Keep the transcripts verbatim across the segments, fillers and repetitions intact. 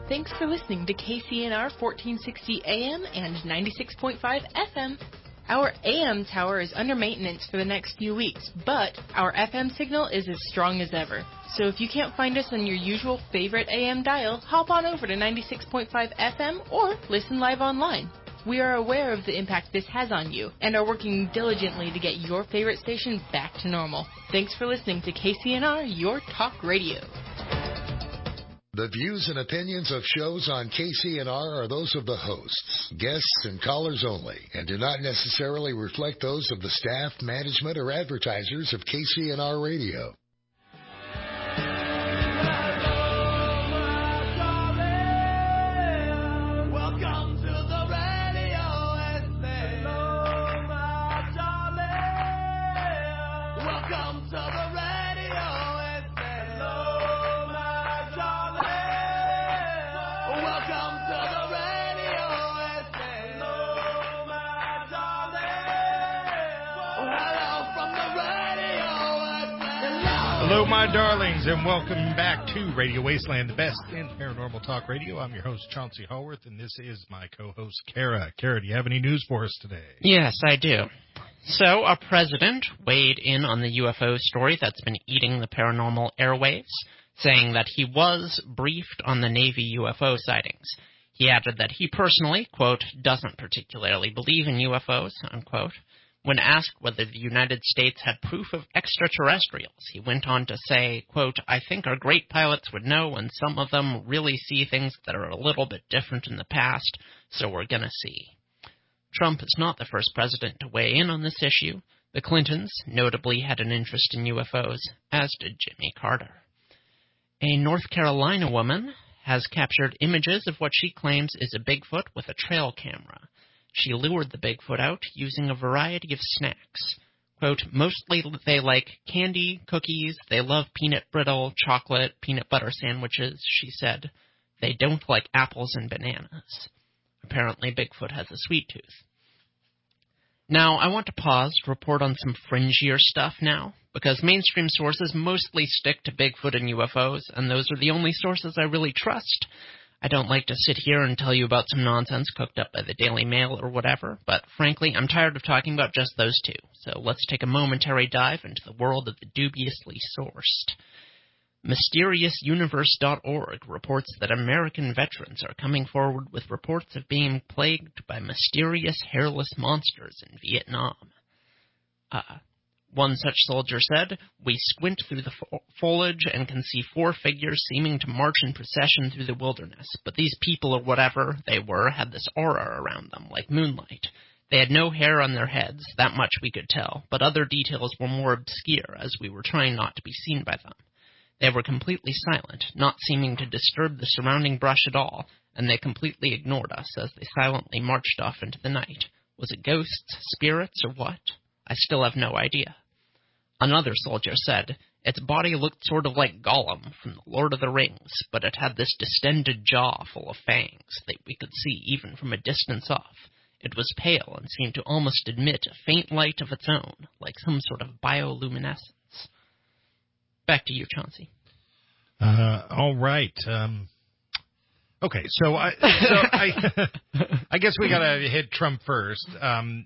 Thanks for listening to K C N R fourteen sixty A M and ninety-six point five F M. Our A M tower is under maintenance for the next few weeks, but our F M signal is as strong as ever. So if you can't find us on your usual favorite A M dial, hop on over to ninety-six point five F M or listen live online. We are aware of the impact this has on you and are working diligently to get your favorite station back to normal. Thanks for listening to K C N R, your talk radio. The views and opinions of shows on K C N R are those of the hosts, guests, and callers only, and do not necessarily reflect those of the staff, management, or advertisers of K C N R Radio. Hello, my darlings, and welcome back to Radio Wasteland, the best in paranormal talk radio. I'm your host, Chauncey Haworth, and this is my co-host, Kara. Kara, do you have any news for us today? Yes, I do. So, a president weighed in on the U F O story that's been eating the paranormal airwaves, saying that he was briefed on the Navy U F O sightings. He added that he personally, quote, doesn't particularly believe in U F Os, unquote. When asked whether the United States had proof of extraterrestrials, he went on to say, quote, I think our great pilots would know when some of them really see things that are a little bit different in the past, so we're going to see. Trump is not the first president to weigh in on this issue. The Clintons notably had an interest in U F Os, as did Jimmy Carter. A North Carolina woman has captured images of what she claims is a Bigfoot with a trail camera. She lured the Bigfoot out using a variety of snacks. Quote, mostly they like candy, cookies, they love peanut brittle, chocolate, peanut butter sandwiches, she said. They don't like apples and bananas. Apparently Bigfoot has a sweet tooth. Now, I want to pause to report on some fringier stuff now, because mainstream sources mostly stick to Bigfoot and U F Os, and those are the only sources I really trust. I don't like to sit here and tell you about some nonsense cooked up by the Daily Mail or whatever, but frankly, I'm tired of talking about just those two. So let's take a momentary dive into the world of the dubiously sourced. Mysterious Universe dot org reports that American veterans are coming forward with reports of being plagued by mysterious hairless monsters in Vietnam. Uh, One such soldier said, we squint through the fo- foliage and can see four figures seeming to march in procession through the wilderness, but these people or whatever they were had this aura around them, like moonlight. They had no hair on their heads, that much we could tell, but other details were more obscure as we were trying not to be seen by them. They were completely silent, not seeming to disturb the surrounding brush at all, and they completely ignored us as they silently marched off into the night. Was it ghosts, spirits, or what? I still have no idea. Another soldier said, its body looked sort of like Gollum from The Lord of the Rings, but it had this distended jaw full of fangs that we could see even from a distance off. It was pale and seemed to almost emit a faint light of its own, like some sort of bioluminescence. Back to you, Chauncey. Uh, all right. Um, okay, so I, so I, I guess we got to hit Trump first. Um,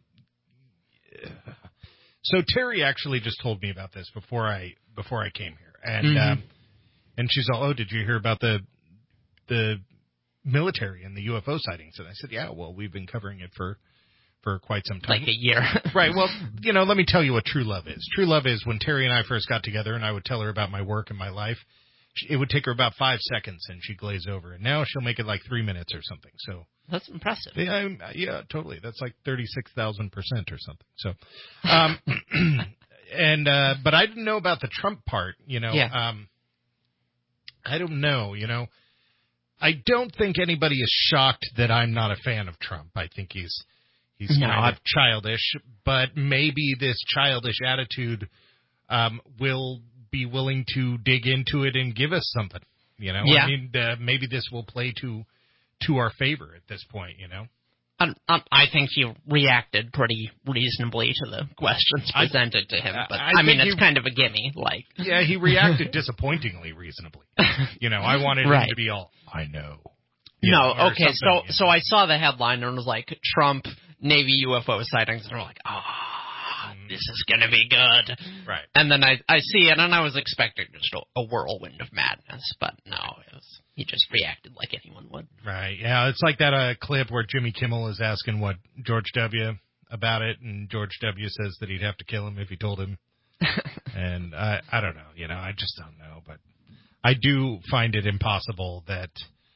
So Terry actually just told me about this before I before I came here, and mm-hmm. um, and she's all, oh, did you hear about the the military and the U F O sightings? And I said, yeah, well, we've been covering it for for quite some time, like a year, right? Well, you know, let me tell you what true love is. True love is when Terry and I first got together, and I would tell her about my work and my life. It would take her about five seconds, and she'd glaze over, and now she'll make it like three minutes or something. So. That's impressive. Yeah, yeah, totally. That's like thirty-six thousand percent or something. So, um, and, uh, but I didn't know about the Trump part, you know. Yeah. Um, I don't know, you know. I don't think anybody is shocked that I'm not a fan of Trump. I think he's, he's no, kind I've... of childish, but maybe this childish attitude, um, will be willing to dig into it and give us something, you know. Yeah. I mean, uh, maybe this will play to, to our favor at this point, you know? Um, um, I think he reacted pretty reasonably to the questions presented I, to him, but I, I mean, it's he, kind of a gimme, like. Yeah, he reacted disappointingly reasonably. You know, I wanted right. him to be all, I know. No, know, or okay, so something, you so know. I saw the headline and it was like, Trump, Navy U F O sightings, and we're like, ah, oh, this is gonna be good. Right. And then I, I see it, and I was expecting just a, a whirlwind of madness, but no, it was, he just reacted like anyone would. Right, yeah, it's like that uh, clip where Jimmy Kimmel is asking what George W. about it, and George W. says that he'd have to kill him if he told him. And I, I don't know, you know, I just don't know, but I do find it impossible that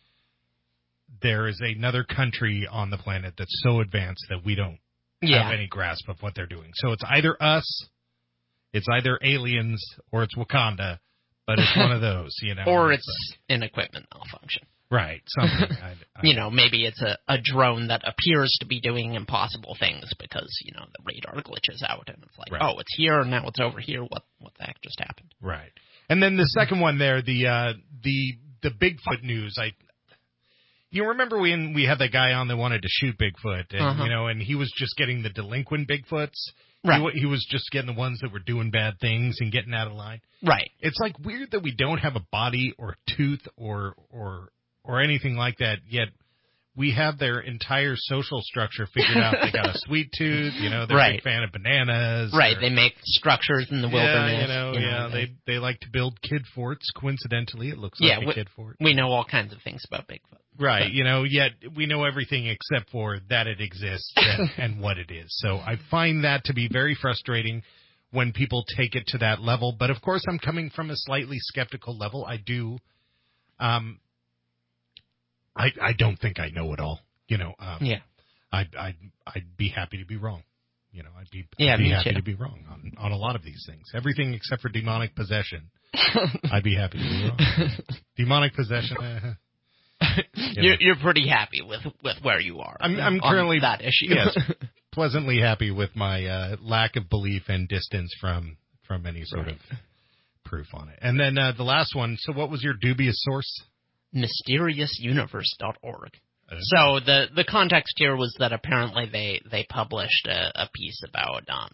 there is another country on the planet that's so advanced that we don't Yeah. have any grasp of what they're doing. So it's either us, it's either aliens, or it's Wakanda, but it's one of those, you know. Or it's an equipment malfunction. Right, something. I, I, You know, maybe it's a, a drone that appears to be doing impossible things because, you know, the radar glitches out and it's like, Right. oh, it's here, now it's over here. What what the heck just happened? Right. And then the second one there, the uh, the the Bigfoot news. I you remember when we had that guy on that wanted to shoot Bigfoot, and Uh-huh. you know, and he was just getting the delinquent Bigfoots. Right. He, he was just getting the ones that were doing bad things and getting out of line. Right. It's like weird that we don't have a body or tooth or or or anything like that yet. We have their entire social structure figured out. They got a sweet tooth, you know, they're a Right. big fan of bananas. Right. or- They make structures in the yeah, wilderness. you know, you know, yeah, they they like to build kid forts. Coincidentally, it looks like Yeah, a we- kid fort. we know all kinds of things about Bigfoot. Right, But- you know, yet we know everything except for that it exists and, and what it is. So I find that to be very frustrating when people take it to that level. But of course, I'm coming from a slightly skeptical level. I do, um, I I don't think I know it all. You know, um, Yeah. I'd I'd I'd be happy to be wrong. You know, I'd be, Yeah, I'd be me happy too. to be wrong on, on a lot of these things. Everything except for demonic possession. I'd be happy to be wrong. Demonic possession. Uh, you You're, know. you're pretty happy with, with where you are. I'm, I'm on currently that issue. yes, pleasantly happy with my uh, lack of belief and distance from from any sort Right. of proof on it. And then uh, the last one. So, what was your dubious source? Mysteriously Universe dot org. Uh, So the the context here was that apparently they they published a, a piece about um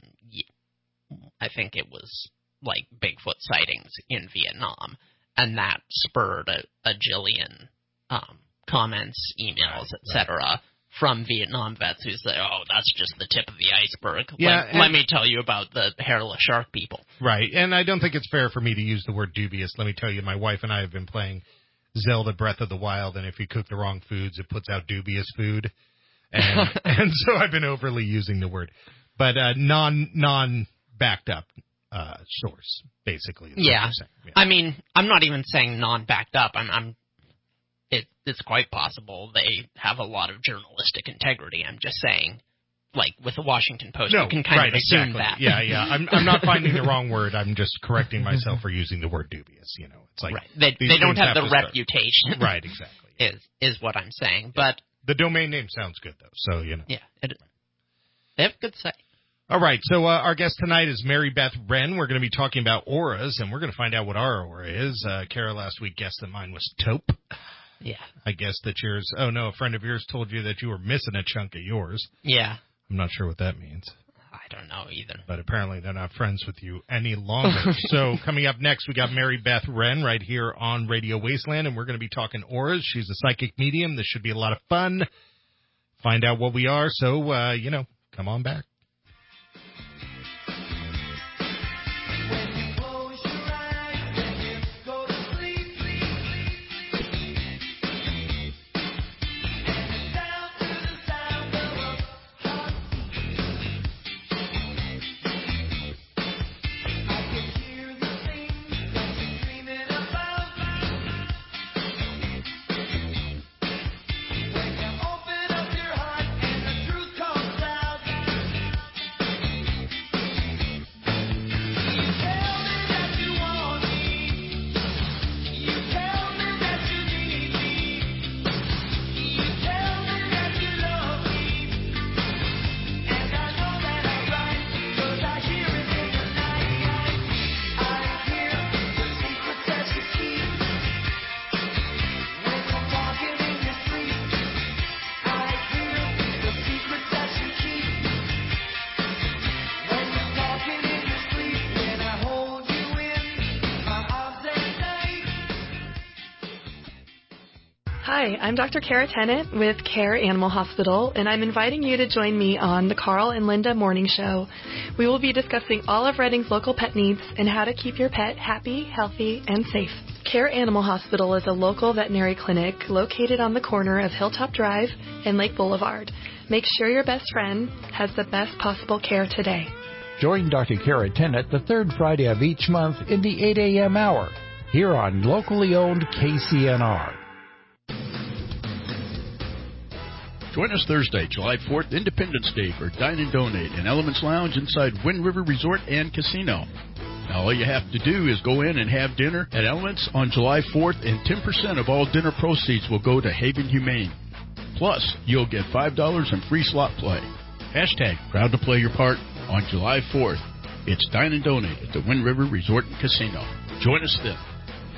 y- I think it was like Bigfoot sightings in Vietnam, and that spurred a, a jillion um comments, emails, Right, et cetera from Vietnam vets who say, "Oh, that's just the tip of the iceberg. Yeah, let, and- let me tell you about the hairless shark people." Right, and I don't think it's fair for me to use the word dubious. Let me tell you, my wife and I have been playing Zelda Breath of the Wild, and if you cook the wrong foods, it puts out dubious food. And and so I've been overly using the word. But uh, non, non-backed up uh, source, basically. is what Yeah. you're saying. Yeah. I mean, I'm not even saying non-backed up. I'm, I'm it, it's quite possible they have a lot of journalistic integrity. I'm just saying, like with the Washington Post, No, you can kind right, of assume exactly. that. Yeah, yeah. I'm, I'm not finding the wrong word. I'm just correcting myself for using the word dubious. You know, it's like right. They these they don't things have the to start- reputation. Right, exactly. Yeah. Is is what I'm saying. But The domain name sounds good, though. So, you know. yeah, it, they have good site. All right, so uh, our guest tonight is Mary Beth Wren. We're going to be talking about auras, and we're going to find out what our aura is. Uh, Kara last week guessed that mine was taupe. Yeah, I guess that yours, oh no, a friend of yours told you that you were missing a chunk of yours. yeah. I'm not sure what that means, I don't know either. but apparently they're not friends with you any longer. So coming up next, we got Mary Beth Wren right here on Radio Wasteland, and we're going to be talking auras. She's a psychic medium. This should be a lot of fun. Find out what we are, so, uh, you know, come on back. Hi, I'm Doctor Kara Tennant with Care Animal Hospital, and I'm inviting you to join me on the Carl and Linda Morning Show. We will be discussing all of Reading's local pet needs and how to keep your pet happy, healthy, and safe. Care Animal Hospital is a local veterinary clinic located on the corner of Hilltop Drive and Lake Boulevard. Make sure your best friend has the best possible care today. Join Doctor Kara Tennant the third Friday of each month in the eight a.m. hour here on locally owned K C N R. Join us Thursday, July fourth, Independence Day for Dine and Donate in Elements Lounge inside Wind River Resort and Casino. Now, all you have to do is go in and have dinner at Elements on July fourth, and ten percent of all dinner proceeds will go to Haven Humane. Plus, you'll get five dollars in free slot play. Hashtag proud to play your part on July fourth. It's Dine and Donate at the Wind River Resort and Casino. Join us then.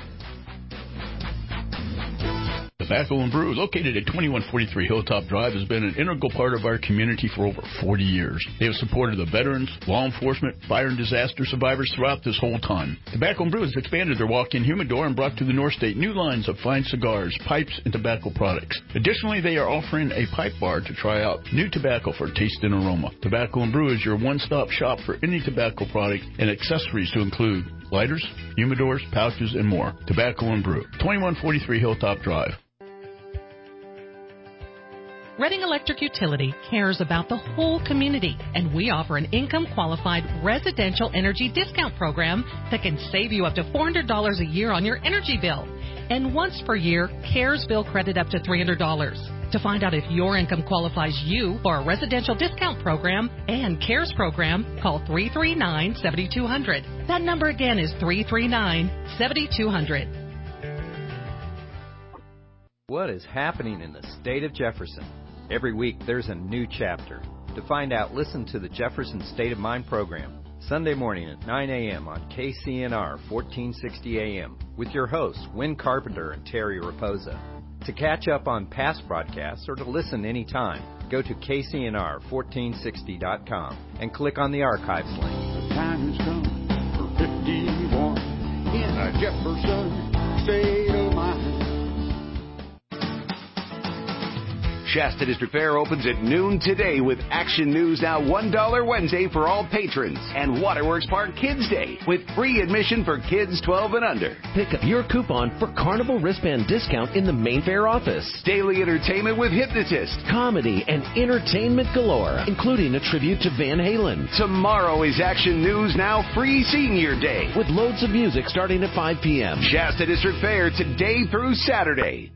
Tobacco and Brew, located at twenty-one forty-three Hilltop Drive, has been an integral part of our community for over forty years. They have supported the veterans, law enforcement, fire and disaster survivors throughout this whole time. Tobacco and Brew has expanded their walk-in humidor and brought to the North State new lines of fine cigars, pipes, and tobacco products. Additionally, they are offering a pipe bar to try out new tobacco for taste and aroma. Tobacco and Brew is your one-stop shop for any tobacco product and accessories to include lighters, humidors, pouches, and more. Tobacco and Brew, twenty-one forty-three Hilltop Drive. Reading Electric Utility cares about the whole community, and we offer an income-qualified residential energy discount program that can save you up to four hundred dollars a year on your energy bill. And once per year, CARES bill credit up to three hundred dollars. To find out if your income qualifies you for a residential discount program and CARES program, call three three nine, seven two zero zero. That number again is three three nine, seven two zero zero. What is happening in the state of Jefferson? Every week there's a new chapter. To find out, listen to the Jefferson State of Mind program, Sunday morning at nine a.m. on K C N R fourteen sixty A M with your hosts, Wynn Carpenter and Terry Raposa. To catch up on past broadcasts or to listen anytime, go to K C N R fourteen sixty dot com and click on the archives link. The time has come for fifty-one in a Jefferson State of Mind. Shasta District Fair opens at noon today with Action News Now one dollar Wednesday for all patrons and Waterworks Park Kids Day with free admission for kids twelve and under. Pick up your coupon for Carnival wristband discount in the main fair office. Daily entertainment with Hypnotist. Comedy and entertainment galore, including a tribute to Van Halen. Tomorrow is Action News Now Free Senior Day with loads of music starting at five p.m. Shasta District Fair today through Saturday.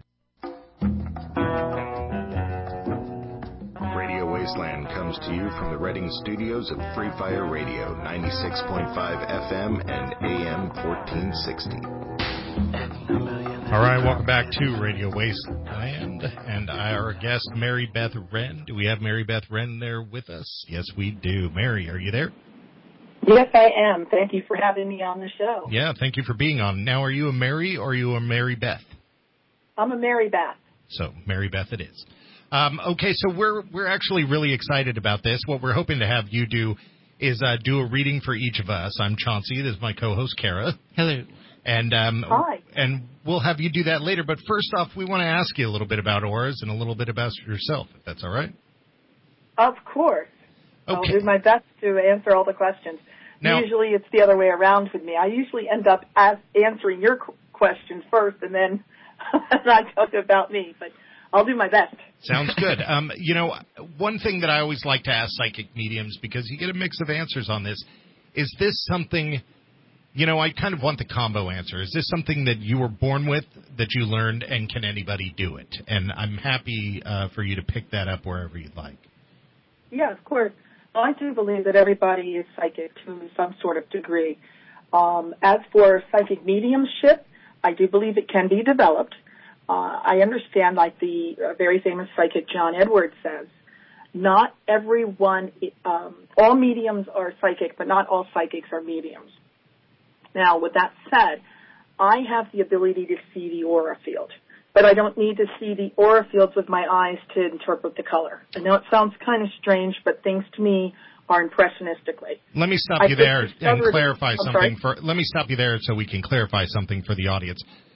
Wasteland comes to you from the Reading studios of Free Fire Radio, ninety-six point five F M and A M fourteen sixty. All right, welcome back to Radio Wasteland, and our guest, Mary Beth Wren. Do we have Mary Beth Wren there with us? Yes, we do. Mary, are you there? Yes, I am. Thank you for having me on the show. Yeah, thank you for being on. Now, are you a Mary or are you a Mary Beth? I'm a Mary Beth. So, Mary Beth it is. Um, okay, so we're we're actually really excited about this. What we're hoping to have you do is uh, do a reading for each of us. I'm Chauncey. This is my co-host, Kara. Hello. And um, Hi. And we'll have you do that later. But first off, we want to ask you a little bit about auras and a little bit about yourself, if that's all right. Of course. Okay. I'll do my best to answer all the questions. Now, usually it's the other way around with me. I usually end up as answering your questions first, and then not talk about me. But I'll do my best. Sounds good. Um, you know, one thing that I always like to ask psychic mediums, because you get a mix of answers on this, is this something, you know, I kind of want the combo answer. Is this something that you were born with, that you learned, and can anybody do it? And I'm happy uh, for you to pick that up wherever you'd like. Yeah, of course. Well, I do believe that everybody is psychic to some sort of degree. Um, as for psychic mediumship, I do believe it can be developed. Uh, I understand, like the uh, very famous psychic John Edwards says, not everyone, um, all mediums are psychic, but not all psychics are mediums. Now, with that said, I have the ability to see the aura field, but I don't need to see the aura fields with my eyes to interpret the color. I know it sounds kind of strange, but things to me are impressionistically. Let me stop I you there and clarify I'm something. sorry? For Let me stop you there so we can clarify something for the audience.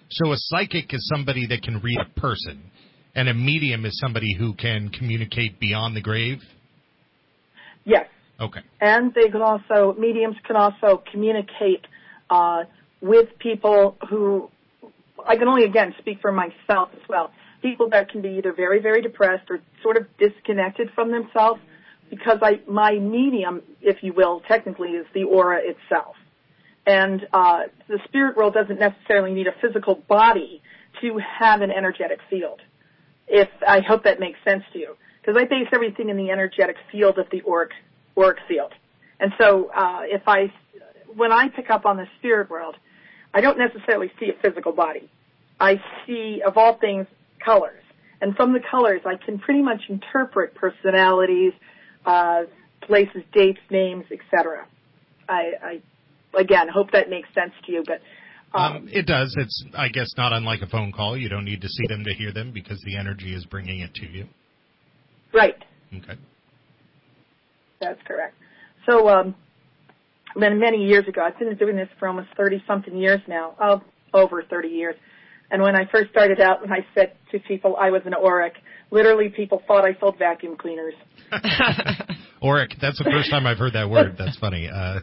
So a psychic is somebody that can read a person, and a medium is somebody who can communicate beyond the grave? Yes. Okay. And they can also, mediums can also communicate uh, with people who, I can only, again, speak for myself as well, people that can be either very, very depressed or sort of disconnected from themselves, because I, my medium, if you will, technically is the aura itself. And uh, the spirit world doesn't necessarily need a physical body to have an energetic field. If I hope that makes sense to you, because I base everything in the energetic field of the auric, auric field. And so uh, if I, when I pick up on the spirit world, I don't necessarily see a physical body. I see, of all things, colors. And from the colors, I can pretty much interpret personalities, uh, places, dates, names, et cetera. I, I Again, hope that makes sense to you, but um, um, it does. It's, I guess, not unlike a phone call. You don't need to see them to hear them because the energy is bringing it to you. Right. Okay. That's correct. So, um, then many years ago, I've been doing this for almost thirty-something years now, oh, over thirty years. And when I first started out, when I said to people I was an auric, literally people thought I sold vacuum cleaners. Auric, that's the first time I've heard that word. That's funny. Uh,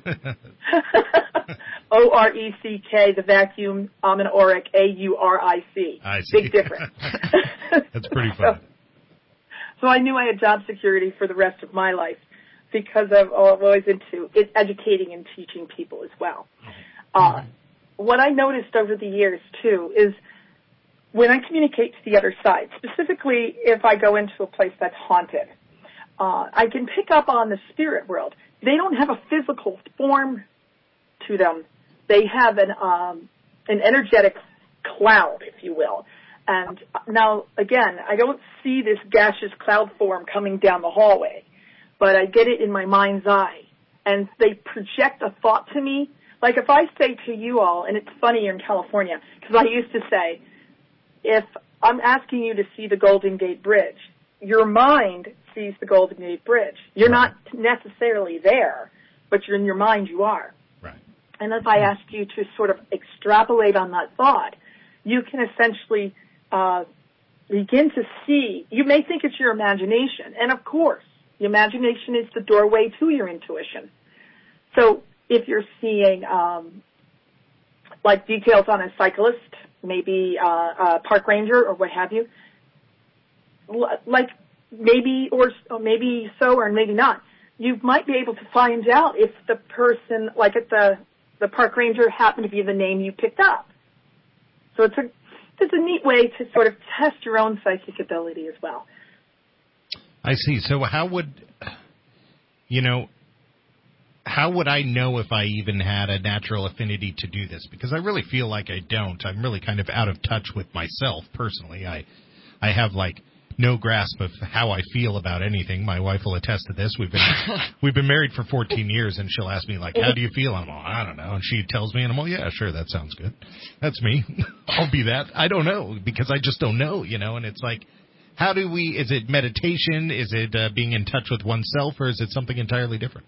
O R E C K, the vacuum. I'm an auric, A U R I C. I see. Big difference. That's pretty funny. So, so I knew I had job security for the rest of my life because I've always into it, educating and teaching people as well. Mm-hmm. Uh, what I noticed over the years, too, is when I communicate to the other side, specifically if I go into a place that's haunted, uh, I can pick up on the spirit world. They don't have a physical form to them. They have an um, an energetic cloud, if you will. And now, again, I don't see this gaseous cloud form coming down the hallway, but I get it in my mind's eye. And they project a thought to me. Like if I say to you all, and it's funny here in California, because I used to say, if I'm asking you to see the Golden Gate Bridge, your mind sees the Golden Gate Bridge. You're not necessarily there, but you're in your mind you are. Right. And if I ask you to sort of extrapolate on that thought, you can essentially uh, begin to see, you may think it's your imagination, and of course, the imagination is the doorway to your intuition. So if you're seeing um, like details on a cyclist, maybe uh, a park ranger or what have you, like maybe or, or maybe so or maybe not, you might be able to find out if the person, like at the the park ranger, happened to be the name you picked up. So it's a it's a neat way to sort of test your own psychic ability as well. I see. So how would, you know, how would I know if I even had a natural affinity to do this? Because I really feel like I don't. I'm really kind of out of touch with myself personally. I I have like no grasp of how I feel about anything. My wife will attest to this. We've been we've been married for fourteen years, and she'll ask me like, "How do you feel?" I'm all, "I don't know," and she tells me, and I'm all, "Yeah, sure, that sounds good. That's me. I'll be that." I don't know because I just don't know, you know. And it's like, how do we? Is it meditation? Is it uh, being in touch with oneself, or is it something entirely different?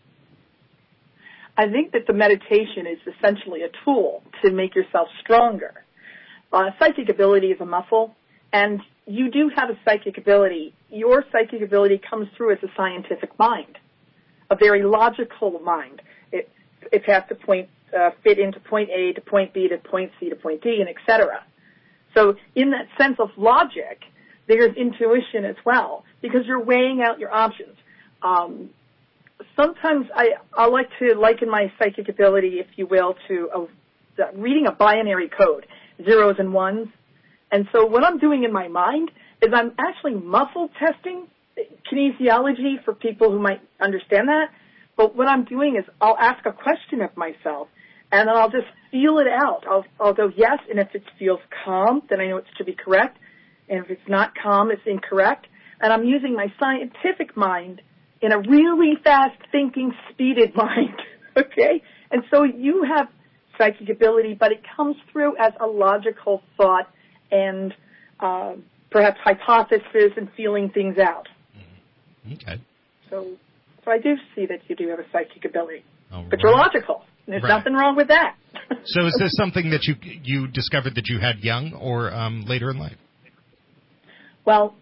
I think that the meditation is essentially a tool to make yourself stronger. Uh, psychic ability is a muscle, and you do have a psychic ability. Your psychic ability comes through as a scientific mind, a very logical mind. It it has to point uh, fit into point A to point B to point C to point D, and et cetera. So in that sense of logic, there's intuition as well, because you're weighing out your options. Um, sometimes I, I like to liken my psychic ability, if you will, to a, reading a binary code, zeros and ones. And so what I'm doing in my mind is I'm actually muscle testing kinesiology for people who might understand that. But what I'm doing is I'll ask a question of myself, and then I'll just feel it out. I'll, I'll go yes, and if it feels calm, then I know it's to be correct. And if it's not calm, it's incorrect. And I'm using my scientific mind in a really fast-thinking, speeded mind, okay? And so you have psychic ability, but it comes through as a logical thought and uh, perhaps hypothesis and feeling things out. Okay. So so I do see that you do have a psychic ability. All but right. you're logical. There's right. nothing wrong with that. So is this something that you you discovered that you had young or um, later in life? Well,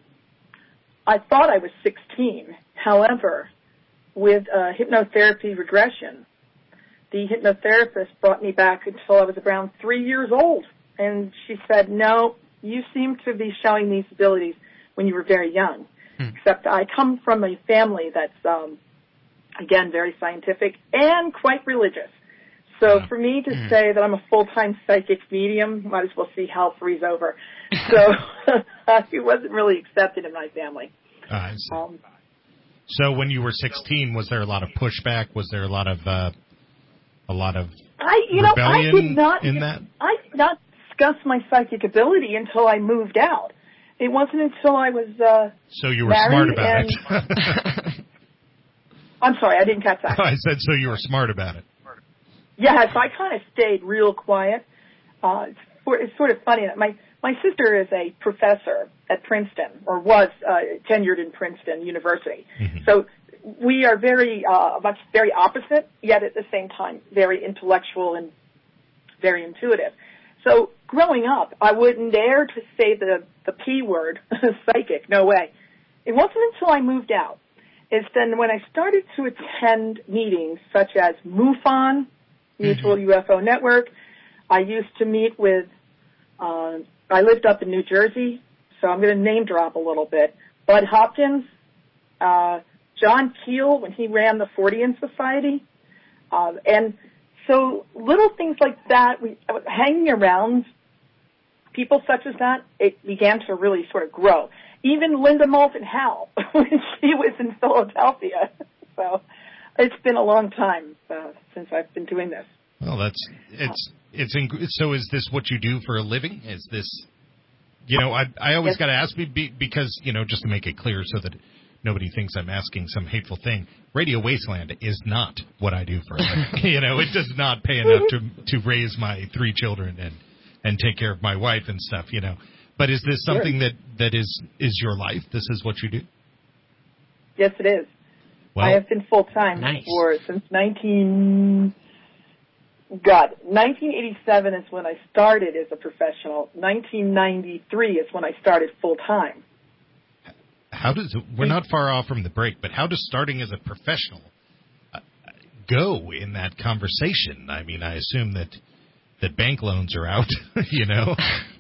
I thought I was sixteen. However, with uh, hypnotherapy regression, the hypnotherapist brought me back until I was around three years old. And she said, no, you seem to be showing these abilities when you were very young. Hmm. Except I come from a family that's, um, again, very scientific and quite religious. So for me to mm. say that I'm a full-time psychic medium, might as well see hell freeze over. So it wasn't really accepted in my family. Uh, I see. Um, so when you were sixteen, was there a lot of pushback? Was there a lot of uh, a lot of I, you rebellion know, I did not, in that? I did not discuss my psychic ability until I moved out. It wasn't until I was uh, So you were smart about and, it. I'm sorry, I didn't catch that. I said so you were smart about it. Yes, I kind of stayed real quiet. Uh, it's, for, it's sort of funny. My my sister is a professor at Princeton, or was uh, tenured in Princeton University. Mm-hmm. So we are very uh, much very opposite, yet at the same time very intellectual and very intuitive. So growing up, I wouldn't dare to say the the P word, psychic. No way. It wasn't until I moved out. It's then when I started to attend meetings such as MUFON, Mutual mm-hmm. U F O Network. I used to meet with, uh, I lived up in New Jersey, so I'm going to name drop a little bit. Bud Hopkins, uh, John Keel when he ran the Fortean Society. Uh, and so little things like that, we, hanging around people such as that, it began to really sort of grow. Even Linda Moulton Howe when she was in Philadelphia. So it's been a long time uh, since I've been doing this. Well, that's it's it's in, so. Is this what you do for a living? Is this, you know, I I always yes. got to ask be, because you know just to make it clear so that nobody thinks I'm asking some hateful thing. Radio Wasteland is not what I do for a living. You know, it does not pay enough to to raise my three children and and take care of my wife and stuff. You know, but is this something sure. that that is is your life? This is what you do? Yes, it is. Well, I have been full-time nice. for since nineteen, God, nineteen eighty-seven is when I started as a professional. nineteen ninety-three is when I started full-time. How does, we're not far off from the break, but how does starting as a professional uh, go in that conversation? I mean, I assume that, that bank loans are out, you know?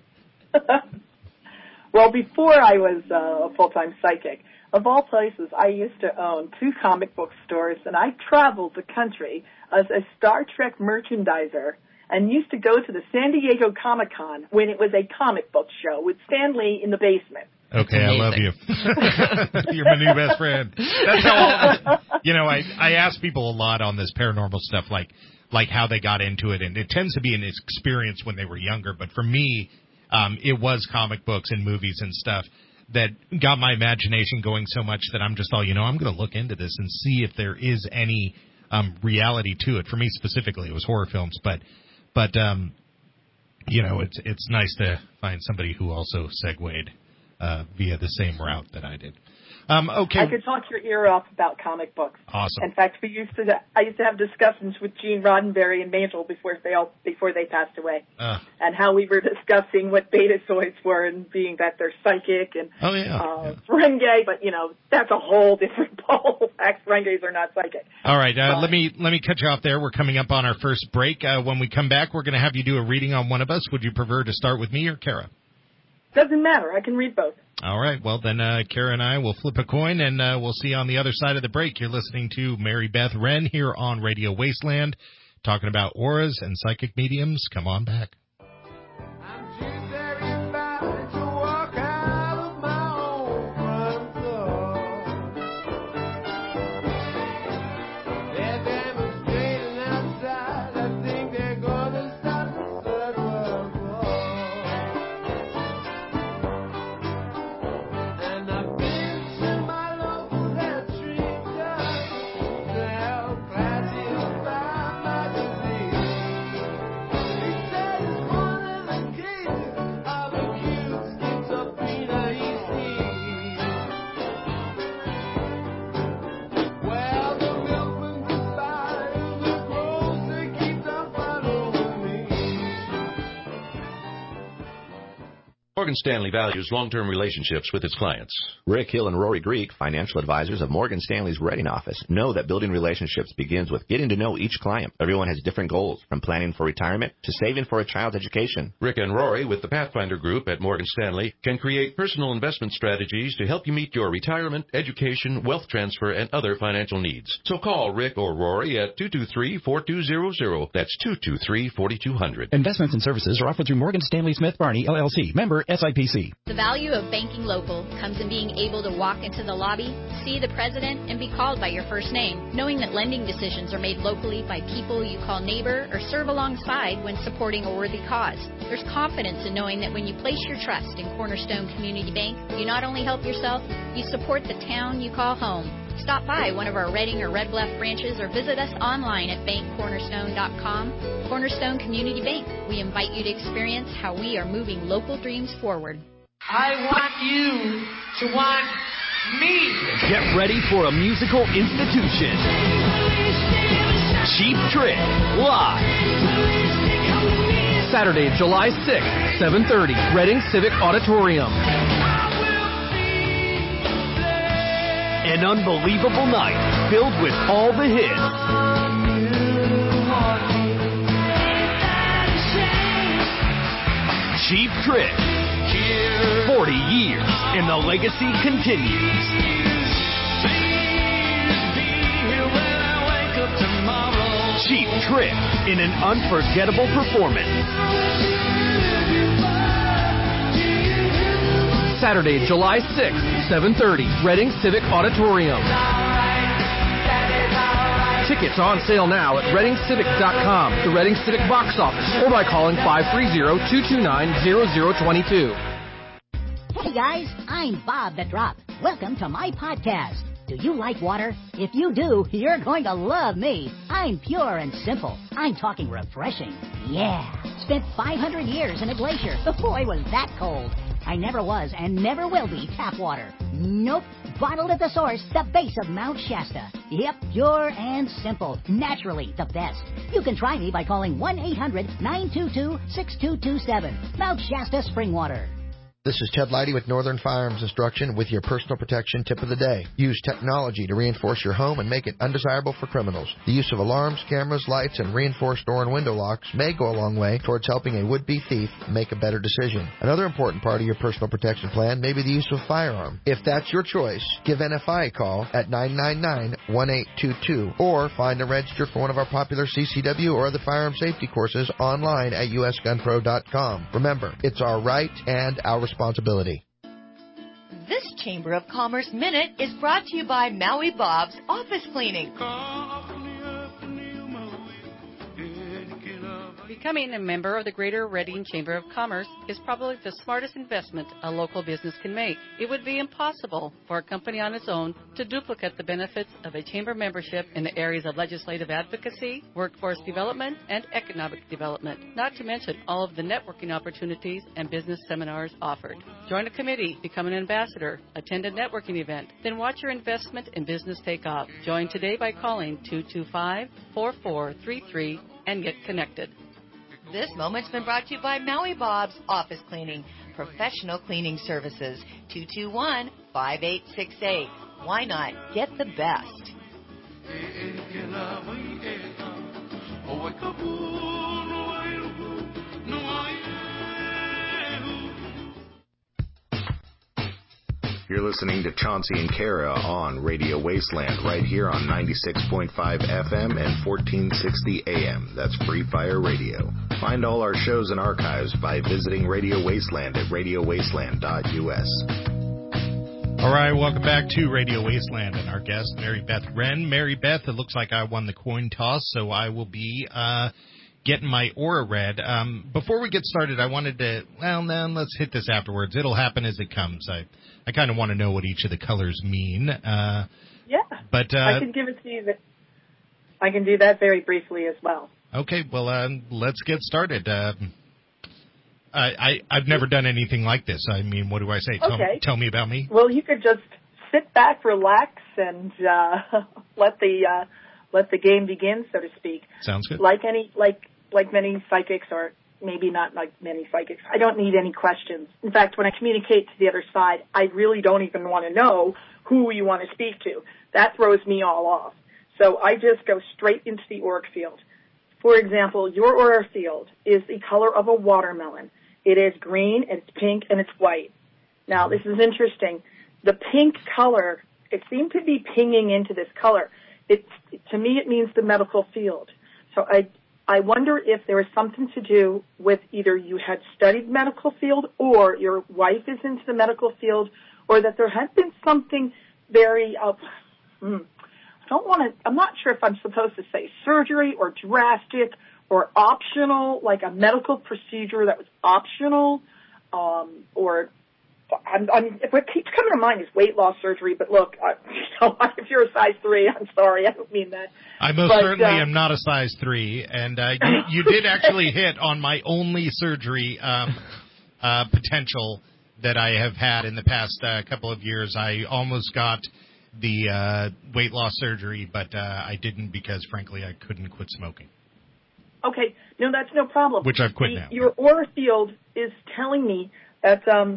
Well, before I was uh, a full-time psychic, of all places, I used to own two comic book stores, and I traveled the country as a Star Trek merchandiser and used to go to the San Diego Comic-Con when it was a comic book show with Stan Lee in the basement. Okay, I love you. You're my new best friend. That's how, you know, I, I ask people a lot on this paranormal stuff, like like how they got into it, and it tends to be an experience when they were younger, but for me, um, it was comic books and movies and stuff that got my imagination going so much that I'm just all, you know, I'm going to look into this and see if there is any um, reality to it. For me specifically, it was horror films, but, but um, you know, it's it's nice to find somebody who also segued uh, via the same route that I did. Um, okay. I could talk your ear off about comic books. Awesome. In fact, we used to. I used to have discussions with Gene Roddenberry and Mangel before they all before they passed away, uh, and how we were discussing what betazoids were and being that they're psychic and oh yeah, uh, yeah. Ferengi, but you know that's a whole different ball. Ferengis are not psychic. All right, uh, let me let me cut you off there. We're coming up on our first break. Uh, when we come back, we're going to have you do a reading on one of us. Would you prefer to start with me or Kara? Doesn't matter. I can read both. All right. Well, then uh, Kara and I will flip a coin, and uh, we'll see you on the other side of the break. You're listening to Mary Beth Wren here on Radio Wasteland, talking about auras and psychic mediums. Come on back. Morgan Stanley values long-term relationships with its clients. Rick Hill and Rory Greek, financial advisors of Morgan Stanley's Reading office, know that building relationships begins with getting to know each client. Everyone has different goals, from planning for retirement to saving for a child's education. Rick and Rory, with the Pathfinder Group at Morgan Stanley, can create personal investment strategies to help you meet your retirement, education, wealth transfer, and other financial needs. So call Rick or Rory at two two three, four two zero zero. That's two two three, four two zero zero. Investments and services are offered through Morgan Stanley Smith Barney, L L C, member S I P C. The value of banking local comes in being able to walk into the lobby, see the president, and be called by your first name, knowing that lending decisions are made locally by people you call neighbor or serve alongside when supporting a worthy cause. There's confidence in knowing that when you place your trust in Cornerstone Community Bank, you not only help yourself, you support the town you call home. Stop by one of our Reading or Red Bluff branches or visit us online at bank cornerstone dot com. Cornerstone Community Bank. We invite you to experience how we are moving local dreams forward. I want you to want me. Get ready for a musical institution. Cheap Trick, live. Saturday, July sixth, seven thirty, Reading Civic Auditorium. An unbelievable night filled with all the hits. Cheap Trick. forty years, and the legacy continues. Cheap Trick in an unforgettable performance. Saturday, July sixth, seven thirty, Reading Civic Auditorium. Tickets on sale now at reading civic dot com, the Reading Civic box office, or by calling five three zero, two two nine, zero zero two two. Hey guys, I'm Bob the Drop. Welcome to my podcast. Do you like water? If you do, you're going to love me. I'm pure and simple. I'm talking refreshing. Yeah. Spent five hundred years in a glacier before I was that cold. I never was and never will be tap water. Nope. Bottled at the source, the base of Mount Shasta. Yep, pure and simple. Naturally the best. You can try me by calling one eight hundred, nine two two, six two two seven. Mount Shasta Spring Water. This is Ted Leidy with Northern Firearms Instruction with your personal protection tip of the day. Use technology to reinforce your home and make it undesirable for criminals. The use of alarms, cameras, lights, and reinforced door and window locks may go a long way towards helping a would-be thief make a better decision. Another important part of your personal protection plan may be the use of a firearm. If that's your choice, give N F I a call at nine nine nine, one eight two two or find and register for one of our popular C C W or other firearm safety courses online at U S gun pro dot com. Remember, it's our right and our responsibility. This Chamber of Commerce Minute is brought to you by Maui Bob's Office Cleaning. Becoming a member of the Greater Reading Chamber of Commerce is probably the smartest investment a local business can make. It would be impossible for a company on its own to duplicate the benefits of a chamber membership in the areas of legislative advocacy, workforce development, and economic development, not to mention all of the networking opportunities and business seminars offered. Join a committee, become an ambassador, attend a networking event, then watch your investment in business take off. Join today by calling two two five, four four three three and get connected. This moment's been brought to you by Maui Bob's Office Cleaning, professional cleaning services, two two one, five eight six eight. Why not get the best? You're listening to Chauncey and Kara on Radio Wasteland right here on ninety-six point five F M and fourteen sixty A M. That's Free Fire Radio. Find all our shows and archives by visiting Radio Wasteland at radio wasteland dot U S. All right, welcome back to Radio Wasteland and our guest, Mary Beth Wren. Mary Beth, it looks like I won the coin toss, so I will be uh, getting my aura read. Um, before we get started, I wanted to, well, then let's hit this afterwards. It'll happen as it comes. I, I kind of want to know what each of the colors mean. Uh, yeah, but uh, I can give it to you. That, I can do that very briefly as well. Okay, well, uh, let's get started. Uh, I, I, I've never done anything like this. I mean, what do I say? Tell, okay. tell me about me. Well, you could just sit back, relax, and uh, let the uh, let the game begin, so to speak. Sounds good. Like any like like many psychics or maybe not like many psychics. I don't need any questions. In fact, when I communicate to the other side, I really don't even want to know who you want to speak to. That throws me all off. So I just go straight into the auric field. For example, your aura field is the color of a watermelon. It is green, it's pink, and it's white. Now, this is interesting. The pink color, it seemed to be pinging into this color. It, to me, it means the medical field. So I, I wonder if there is something to do with either you had studied medical field or your wife is into the medical field, or that there had been something very, uh, hmm, I don't want to, I'm not sure if I'm supposed to say surgery or drastic or optional, like a medical procedure that was optional, um, or I'm, I'm, what keeps coming to mind is weight loss surgery, but look, I, you know, if you're a size three, I'm sorry, I don't mean that. I most but, certainly uh, am not a size three, and uh, you, you did actually hit on my only surgery um, uh, potential that I have had in the past uh, couple of years. I almost got the uh, weight loss surgery, but uh, I didn't because, frankly, I couldn't quit smoking. Okay, no, that's no problem. Which I've quit the, now. Your aura field is telling me that, um,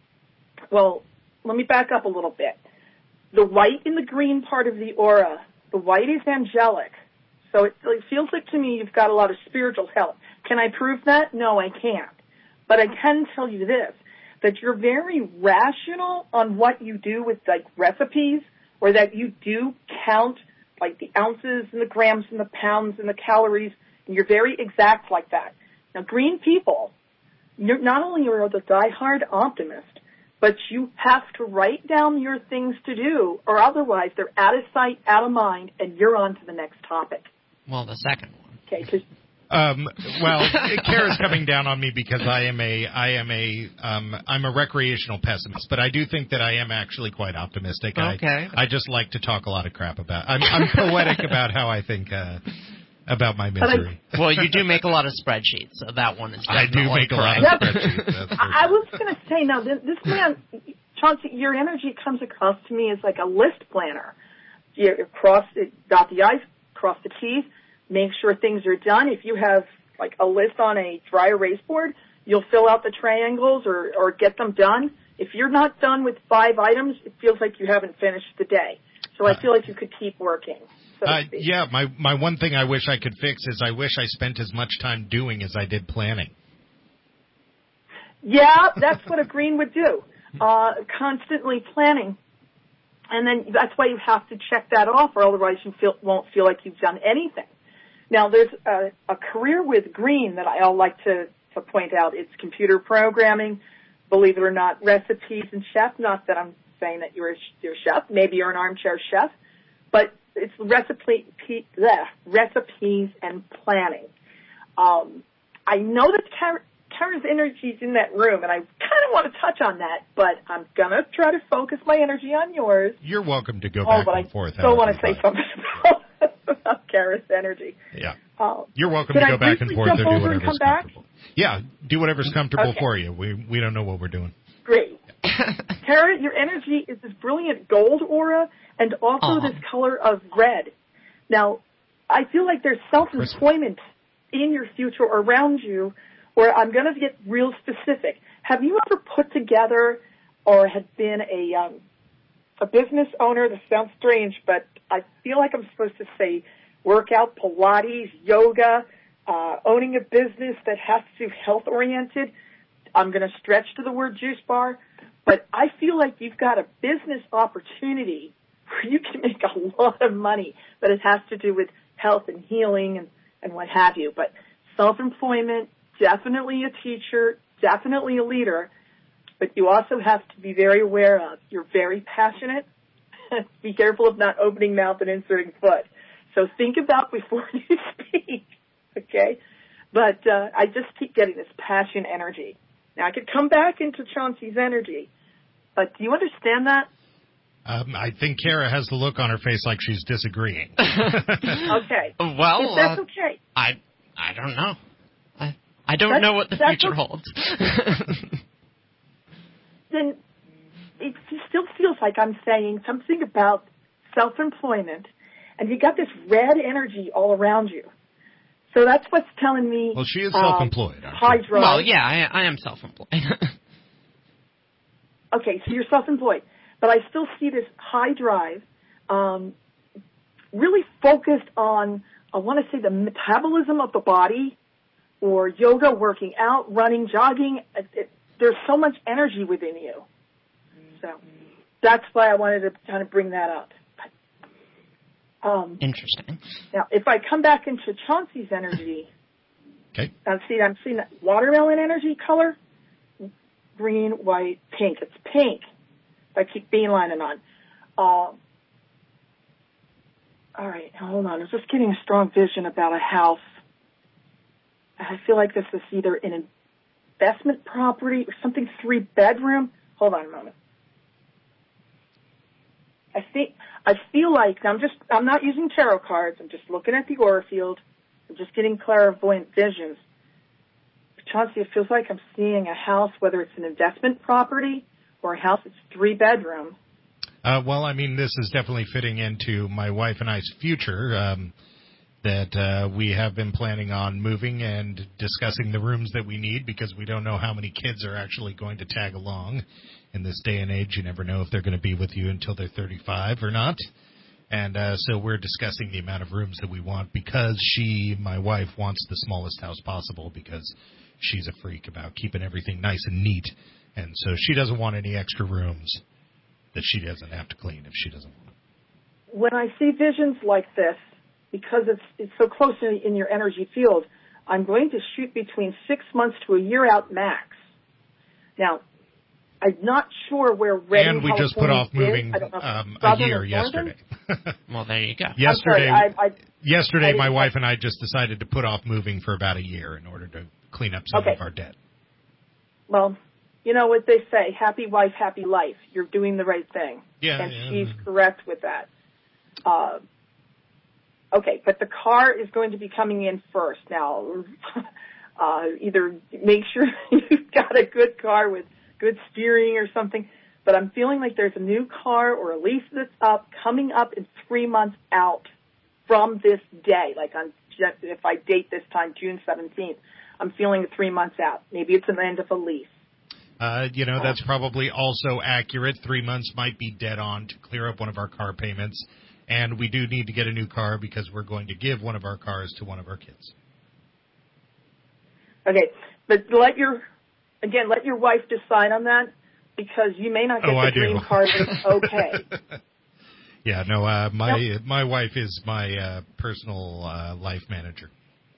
well, let me back up a little bit. The white in the green part of the aura, the white is angelic. So it, it feels like to me you've got a lot of spiritual help. Can I prove that? No, I can't. But I can tell you this, that you're very rational on what you do with, like, recipes, or that you do count, like, the ounces and the grams and the pounds and the calories, and you're very exact like that. Now, green people, you're not only are the diehard optimist, but you have to write down your things to do, or otherwise they're out of sight, out of mind, and you're on to the next topic. Well, the second one. Okay, 'cause Um, well, Kara's coming down on me because I am a, I am a, um, I'm a recreational pessimist, but I do think that I am actually quite optimistic. Okay. I, I just like to talk a lot of crap about. I'm, I'm poetic about how I think uh, about my misery. I, well, you do make a lot of spreadsheets, so that one is I definitely do make correct. a lot of spreadsheets. That's for I, I was going to say, now, this, this man, Chauncey, your energy comes across to me as like a list planner. You cross, dot the I's, cross the T's, make sure things are done. If you have like a list on a dry erase board, you'll fill out the triangles or, or get them done. If you're not done with five items, it feels like you haven't finished the day. So I feel like you could keep working. So uh, yeah, my, my one thing I wish I could fix is I wish I spent as much time doing as I did planning. Yeah, that's what a green would do. Uh, constantly planning. And then that's why you have to check that off, or otherwise you feel, won't feel like you've done anything. Now, there's a, a career with green that I like to, to point out. It's computer programming, believe it or not, recipes and chef. Not that I'm saying that you're a, you're a chef. Maybe you're an armchair chef. But it's recipe, bleh, recipes and planning. Um, I know that Kara, Kara's energy is in that room, and I kind of want to touch on that, but I'm going to try to focus my energy on yours. You're welcome to go oh, back but and I forth. I still want to say something about, about Kara's energy. Yeah. Uh, You're welcome to go back and forth or do whatever's back? comfortable. Yeah, do whatever's comfortable Okay. for you. We we don't know what we're doing. Great. Kara, your energy is this brilliant gold aura and also Aww. this color of red. Now, I feel like there's self-employment in your future or around you where I'm going to get real specific. Have you ever put together or had been a um, a business owner? This sounds strange, but I feel like I'm supposed to say workout, Pilates, yoga, uh, owning a business that has to be health-oriented. I'm going to stretch to the word juice bar, but I feel like you've got a business opportunity where you can make a lot of money, but it has to do with health and healing and, and what have you. But self-employment, definitely a teacher, definitely a leader, but you also have to be very aware of you're very passionate. Be careful of not opening mouth and inserting foot. So think about before you speak, okay? But uh, I just keep getting this passion energy. Now, I could come back into Chauncey's energy, but do you understand that? Um, I think Kara has the look on her face like she's disagreeing. Okay. Well, if that's uh, okay. I I don't know. I I don't That's, know what the future okay. holds. Then it still feels like I'm saying something about self-employment, and you got this red energy all around you. So that's what's telling me. Well, she is um, self-employed. High drive. Well, yeah, I, I am self-employed. Okay, so you're self-employed, but I still see this high drive, um, really focused on, I want to say, the metabolism of the body, or yoga, working out, running, jogging. It, it, there's so much energy within you. So that's why I wanted to kind of bring that up. Um, Interesting. Now, if I come back into Chauncey's energy, okay. I'm seeing, I'm seeing that watermelon energy color. Green, white, pink. It's pink. If I keep beelining on. Um, all right, hold on. I was just getting a strong vision about a house. I feel like this is either an investment property or something three bedroom. Hold on a moment. I think I feel like I'm just I'm not using tarot cards. I'm just looking at the aura field. I'm just getting clairvoyant visions. Chauncey, it feels like I'm seeing a house, whether it's an investment property or a house that's three bedroom. Uh, well, I mean, this is definitely fitting into my wife and I's future, um, that uh, we have been planning on moving and discussing the rooms that we need, because we don't know how many kids are actually going to tag along. In this day and age, you never know if they're going to be with you until they're thirty-five or not. And uh, so we're discussing the amount of rooms that we want, because she, my wife, wants the smallest house possible, because she's a freak about keeping everything nice and neat. And so she doesn't want any extra rooms that she doesn't have to clean if she doesn't want. When I see visions like this, because it's it's so close in, in your energy field, I'm going to shoot between six months to a year out max. Now, I'm not sure where Redding, And we California just put off moving is. um, a year yesterday. Well, there you go. Yesterday, I'm sorry, I, I, yesterday, I my wife and I just decided to put off moving for about a year in order to clean up some Okay. of our debt. Well, you know what they say, happy wife, happy life. You're doing the right thing. Yeah, And yeah. she's correct with that. Uh, okay, but the car is going to be coming in first. Now, uh, either make sure you've got a good car with good steering or something, but I'm feeling like there's a new car or a lease that's up, coming up in three months out from this day, like on, if I date this time, June seventeenth. I'm feeling three months out. Maybe it's an end of a lease. Uh, you know, that's probably also accurate. Three months might be dead on to clear up one of our car payments. And we do need to get a new car, because we're going to give one of our cars to one of our kids. Okay, but let your, again, let your wife decide on that, because you may not get Oh, the I dream do. car that's okay. Yeah, no, uh, my Yep. my wife is my uh, personal uh, life manager.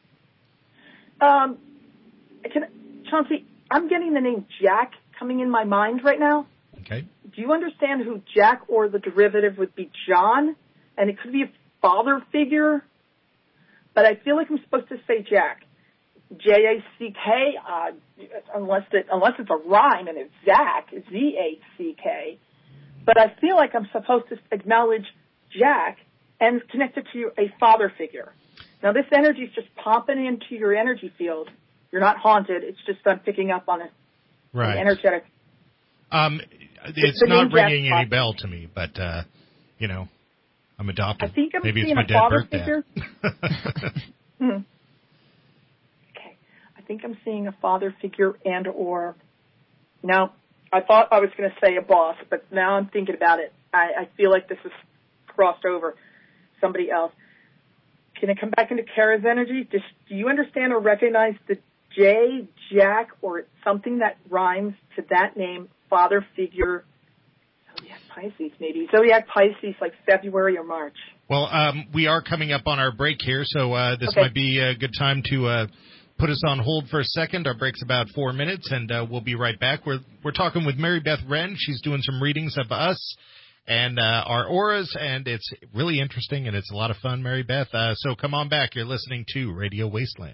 Um, can, Chauncey, I'm getting the name Jack coming in my mind right now. Okay. Do you understand who Jack, or the derivative would be John? And it could be a father figure, but I feel like I'm supposed to say Jack. J A C K, uh, unless it, unless it's a rhyme and it's Zach, Z A C K. But I feel like I'm supposed to acknowledge Jack and connect it to a father figure. Now, this energy is just popping into your energy field. You're not haunted. It's just I'm picking up on it. Right. An energetic. Um, it's, It's the not name Jack ringing any Pop. bell to me, but, uh, you know, I'm adopted. I think I'm Maybe it's seeing my a dead father birth dad. figure. hmm. Okay. I think I'm seeing a father figure and or, now, I thought I was going to say a boss, but now I'm thinking about it. I, I feel like this is crossed over. Somebody else. Can it come back into Kara's energy? Just, do you understand or recognize the J, Jack, or something that rhymes to that name, father figure, Zodiac Pisces maybe? Zodiac Pisces, like February or March. Well, um, we are coming up on our break here, so uh, this Okay. might be a good time to uh, put us on hold for a second. Our break's about four minutes, and uh, we'll be right back. We're we're talking with Mary Beth Wren. She's doing some readings of us and uh, our auras, and it's really interesting, and it's a lot of fun, Mary Beth. Uh, so come on back. You're listening to Radio Wasteland.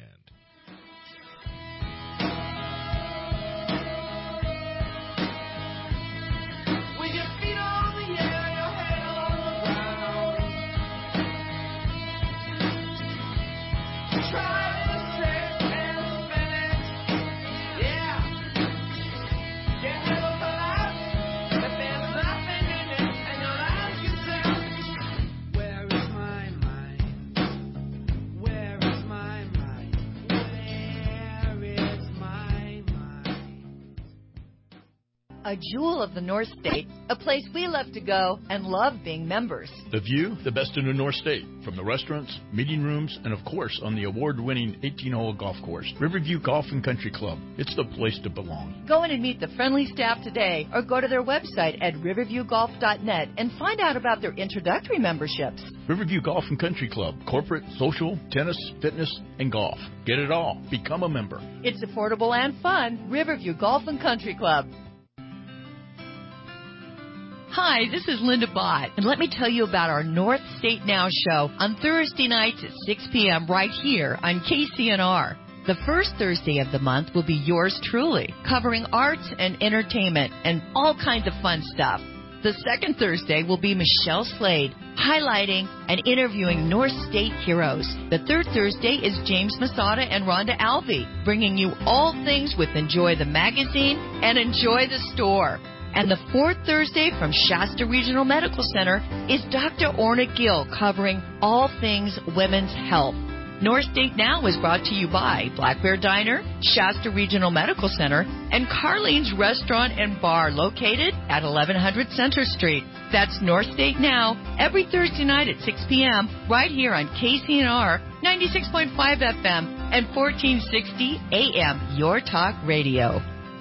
Where is my mind? Where is my mind? a jewel of the North State, a place we love to go and love being members. The view, the best in the North State, from the restaurants, meeting rooms, and of course on the award-winning eighteen-hole golf course, Riverview Golf and Country Club. It's the place to belong. Go in and meet the friendly staff today or go to their website at riverview golf dot net and find out about their introductory memberships. Riverview Golf and Country Club, corporate, social, tennis, fitness, and golf. Get it all. Become a member. It's affordable and fun. Riverview Golf and Country Club. Hi, this is Linda Bott, and let me tell you about our North State Now show on Thursday nights at six p.m. right here on K C N R. The first Thursday of the month will be yours truly, covering arts and entertainment and all kinds of fun stuff. The second Thursday will be Michelle Slade, highlighting and interviewing North State heroes. The third Thursday is James Masada and Rhonda Alvey, bringing you all things with Enjoy the Magazine and Enjoy the Store. And the fourth Thursday from Shasta Regional Medical Center is Doctor Orna Gill, covering all things women's health. North State Now is brought to you by Black Bear Diner, Shasta Regional Medical Center, and Carlene's Restaurant and Bar located at eleven hundred Center Street. That's North State Now every Thursday night at six p.m. right here on K C N R ninety-six point five F M and fourteen sixty A M, Your Talk Radio.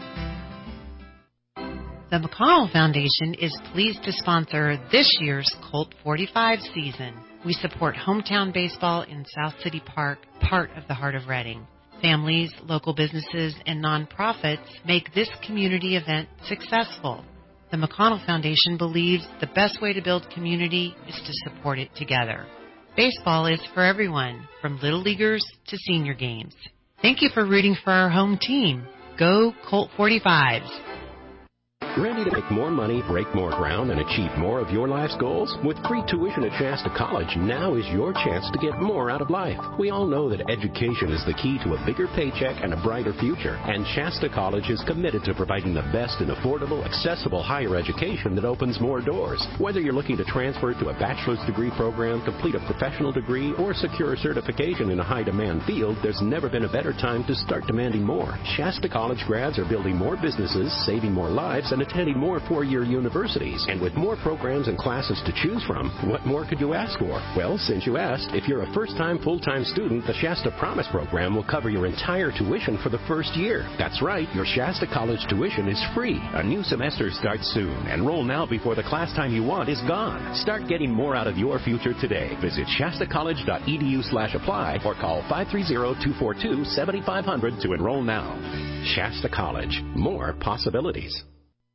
The McConnell Foundation is pleased to sponsor this year's Colt forty-five season. We support hometown baseball in South City Park, part of the heart of Reading. Families, local businesses, and nonprofits make this community event successful. The McConnell Foundation believes the best way to build community is to support it together. Baseball is for everyone, from little leaguers to senior games. Thank you for rooting for our home team. Go Colt forty-fives. Ready to make more money, break more ground, and achieve more of your life's goals? With free tuition at Shasta College, now is your chance to get more out of life. We all know that education is the key to a bigger paycheck and a brighter future, and Shasta College is committed to providing the best in affordable, accessible higher education that opens more doors. Whether you're looking to transfer to a bachelor's degree program, complete a professional degree, or secure a certification in a high-demand field, there's never been a better time to start demanding more. Shasta College grads are building more businesses, saving more lives, and attending more four-year universities. And with more programs and classes to choose from, what more could you ask for? Well, since you asked, if you're a first-time full-time student, the Shasta Promise program will cover your entire tuition for the first year. That's right, your Shasta College tuition is free. A new semester starts soon. Enroll now before the class time you want is gone. Start getting more out of your future today. Visit shastacollege.edu slash apply or call five three zero, two four two, seven five zero zero to enroll now. Shasta College. More possibilities.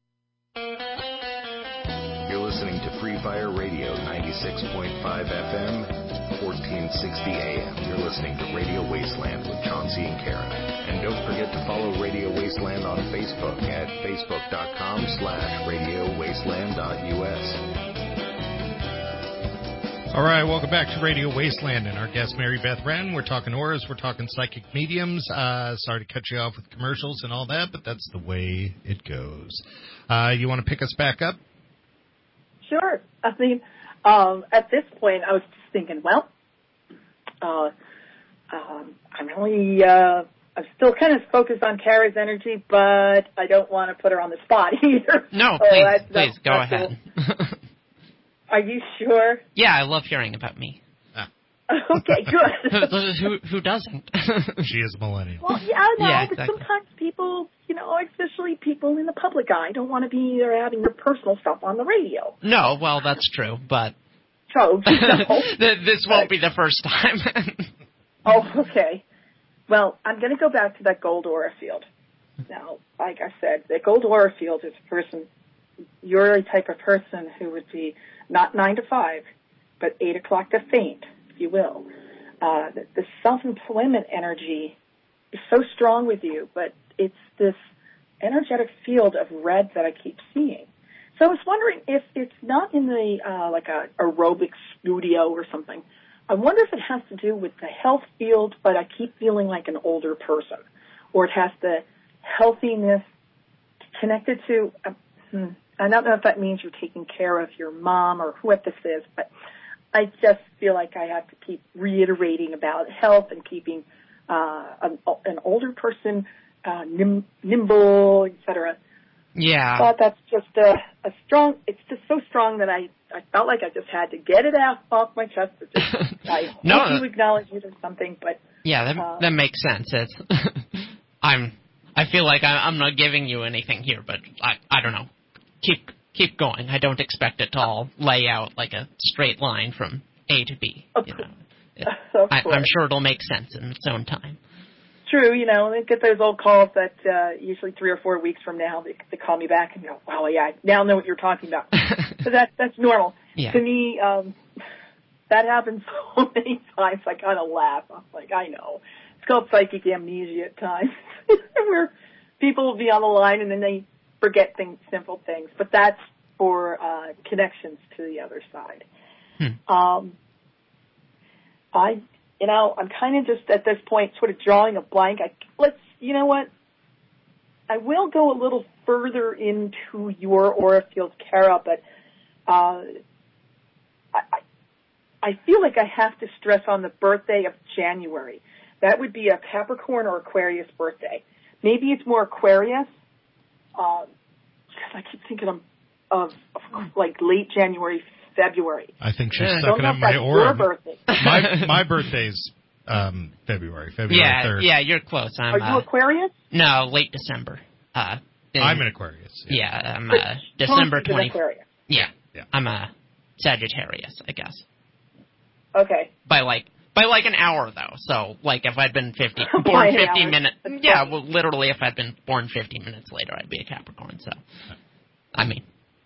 You're listening to Free Fire Radio ninety-six point five F M, fourteen sixty A M. You're listening to Radio Wasteland with Chauncey and Kara. And don't forget to follow Radio Wasteland on Facebook at facebook.com slash radiowasteland.us. All right, welcome back to Radio Wasteland and our guest Mary Beth Wren. We're talking auras, we're talking psychic mediums. Uh, sorry to cut you off with commercials and all that, but that's the way it goes. Uh, you want to pick us back up? Sure. I mean, um, at this point, I was just thinking, well, uh, um, I'm really, uh, I'm still kind of focused on Kara's energy, but I don't want to put her on the spot either. No, so please, that's, please, that's, go that's ahead. Cool. Are you sure? Yeah, I love hearing about me. Ah. Okay, good. who, who doesn't? She is a millennial. Well, yeah, no, yeah, but exactly. sometimes people, you know, especially people in the public eye, don't want to be there having their personal stuff on the radio. No, well, that's true, but So, no. this won't be the first time. Oh, okay. Well, I'm going to go back to that gold aura field. Now, like I said, the gold aura field is a person, you're a type of person who would be not nine to five, but eight o'clock to faint, if you will. Uh, the, the self-employment energy is so strong with you, but it's this energetic field of red that I keep seeing. So I was wondering if it's not in the, uh, like a aerobic studio or something. I wonder if it has to do with the health field, but I keep feeling like an older person. Or it has the healthiness connected to, uh, hmm, I don't know if that means you're taking care of your mom or what this is, but I just feel like I have to keep reiterating about health and keeping uh, an, an older person uh, nim- nimble, et cetera. Yeah. But that's just a, a strong, it's just so strong that I, I felt like I just had to get it out off my chest. Just, I no, hope you acknowledge it or something, but. Yeah, that, uh, that makes sense. It's, I'm, I feel like I, I'm not giving you anything here, but I, I don't know. Keep, keep going. I don't expect it to all lay out like a straight line from A to B. You know, it, I, I'm sure it'll make sense in its own time. True, you know, they get those old calls that uh, usually three or four weeks from now they, they call me back and go, "Oh yeah, I now know what you're talking about." So that that's normal. Yeah. To me, um, that happens so many times. I kind of laugh. I'm like, I know. It's called psychic amnesia at times, where people will be on the line and then they forget things, simple things. But that's for uh, connections to the other side. Hmm. Um, I. You know, I'm kind of just at this point sort of drawing a blank. I, let's, you know what? I will go a little further into your aura field, Kara, but uh, I, I feel like I have to stress on the birthday of January. That would be a Capricorn or Aquarius birthday. Maybe it's more Aquarius, uh, because I keep thinking of, of, of like late January, February. I think she's yeah. sucking up my like aura. Your birthday. my my birthday's um, February, February yeah, third. Yeah, you're close. I'm, Are you uh, Aquarius? No, late December. Uh, in, I'm an Aquarius. Yeah, yeah I'm uh, December twentieth. Yeah, yeah, I'm a Sagittarius, I guess. Okay. By like by like an hour though. So like if I'd been fifty born fifty minutes, yeah, well, literally if I'd been born fifty minutes later, I'd be a Capricorn. So, I mean.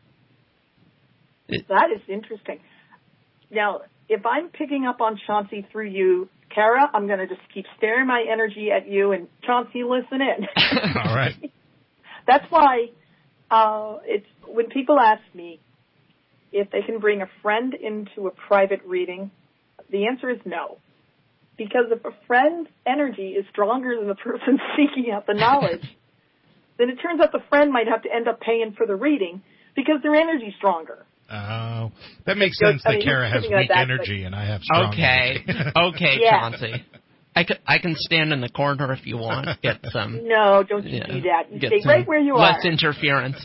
That is interesting. Now, if I'm picking up on Chauncey through you, Kara, I'm going to just keep staring my energy at you, and Chauncey, listen in. All right. That's why uh, it's when people ask me if they can bring a friend into a private reading, the answer is no. Because if a friend's energy is stronger than the person seeking out the knowledge, then it turns out the friend might have to end up paying for the reading because their energy's stronger. Oh, that makes sense that Kara has weak energy and I have strong okay. energy. Okay, yeah. Chauncey. I can, I can stand in the corner if you want. Get some. No, don't you yeah, do that. You get stay right where you less are. Less interference.